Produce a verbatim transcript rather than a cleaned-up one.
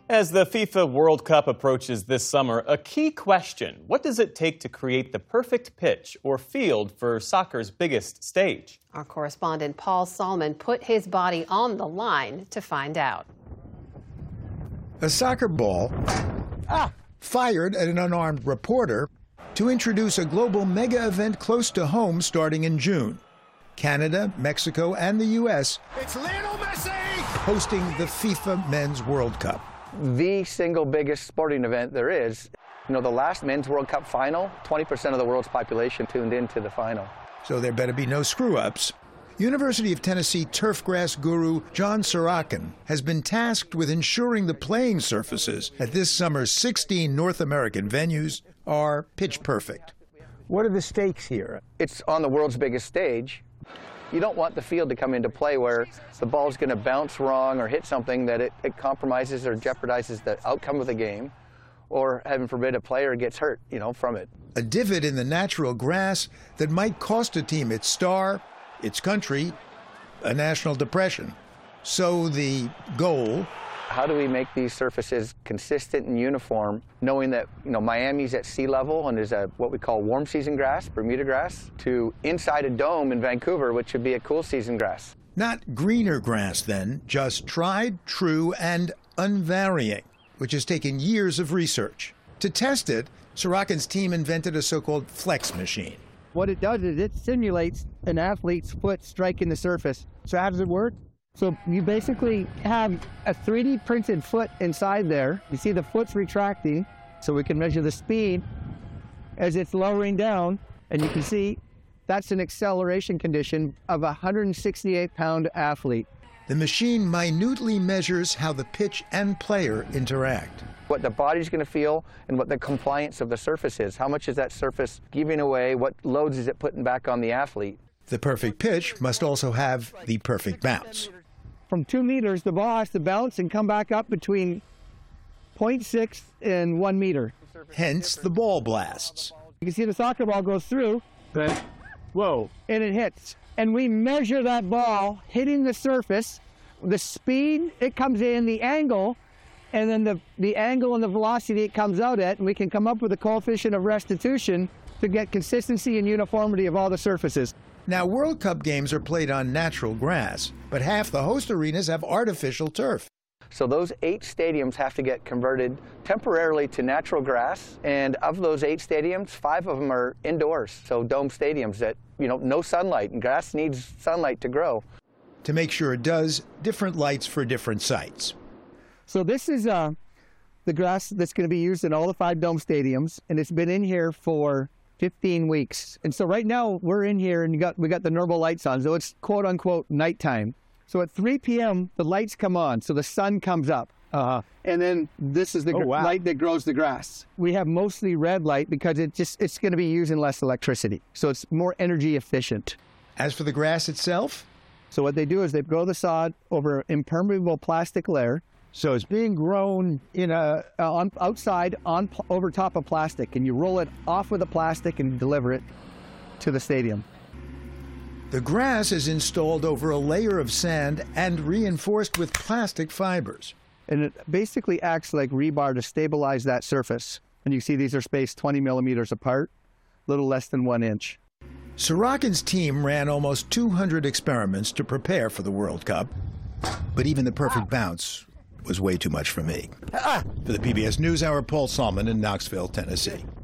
As the FIFA World Cup approaches this summer, a key question: what does it take to create the perfect pitch or field for soccer's biggest stage? Our correspondent Paul Salmon put his body on the line to find out. A soccer ball ah, fired at an unarmed reporter to introduce a global mega event close to home starting in June. Canada, Mexico, and the U S It's Lionel Messi hosting the FIFA Men's World Cup. The single biggest sporting event there is. You know, the last Men's World Cup final, twenty percent of the world's population tuned into the final. So there better be no screw-ups. University of Tennessee turfgrass guru John Sorokin has been tasked with ensuring the playing surfaces at this summer's sixteen North American venues are pitch perfect. What are the stakes here? It's on the world's biggest stage. You don't want the field to come into play where the ball's going to bounce wrong or hit something that it, it compromises or jeopardizes the outcome of the game, or, heaven forbid, a player gets hurt, you know, from it. A divot in the natural grass that might cost a team its star, its country, a national depression. So the goal: how do we make these surfaces consistent and uniform, knowing that, you know, Miami's at sea level and is a what we call warm season grass, Bermuda grass, to inside a dome in Vancouver, which would be a cool season grass. Not greener grass, then, just tried, true, and unvarying, which has taken years of research. To test it, Sorokin's team invented a so-called flex machine. What it does is it simulates an athlete's foot striking the surface. So how does it work? So you basically have a three D printed foot inside there. You see the foot's retracting, so we can measure the speed as it's lowering down, and you can see that's an acceleration condition of a one hundred sixty-eight pound athlete. The machine minutely measures how the pitch and player interact. What the body's going to feel and what the compliance of the surface is. How much is that surface giving away? What loads is it putting back on the athlete? The perfect pitch must also have the perfect bounce. From two meters, the ball has to bounce and come back up between zero point six and one meter. Hence the ball blasts. You can see the soccer ball goes through. Okay. Whoa. And it hits. And we measure that ball hitting the surface, the speed it comes in, the angle, and then the, the angle and the velocity it comes out at, and we can come up with a coefficient of restitution to get consistency and uniformity of all the surfaces. Now, World Cup games are played on natural grass, but half the host arenas have artificial turf. So those eight stadiums have to get converted temporarily to natural grass, and of those eight stadiums, five of them are indoors, so dome stadiums that, you know, no sunlight, and grass needs sunlight to grow. To make sure it does, different lights for different sites. So this is uh, the grass that's going to be used in all the five dome stadiums, and it's been in here for fifteen weeks. And so right now we're in here and you got, we got the normal lights on, so it's quote unquote nighttime. So at three p m the lights come on, so the sun comes up. Uh, and then this is the oh, gr- wow. light that grows the grass. We have mostly red light because it just it's going to be using less electricity, so it's more energy efficient. As for the grass itself? So what they do is they grow the sod over an impermeable plastic layer. So it's being grown in a uh, on, outside on over top of plastic, and you roll it off with the plastic and deliver it to the stadium. The grass is installed over a layer of sand and reinforced with plastic fibers. And it basically acts like rebar to stabilize that surface. And you see these are spaced twenty millimeters apart, a little less than one inch. Sorokin's team ran almost two hundred experiments to prepare for the World Cup, but even the perfect bounce was way too much for me. For the P B S NewsHour, Paul Salmon in Knoxville, Tennessee.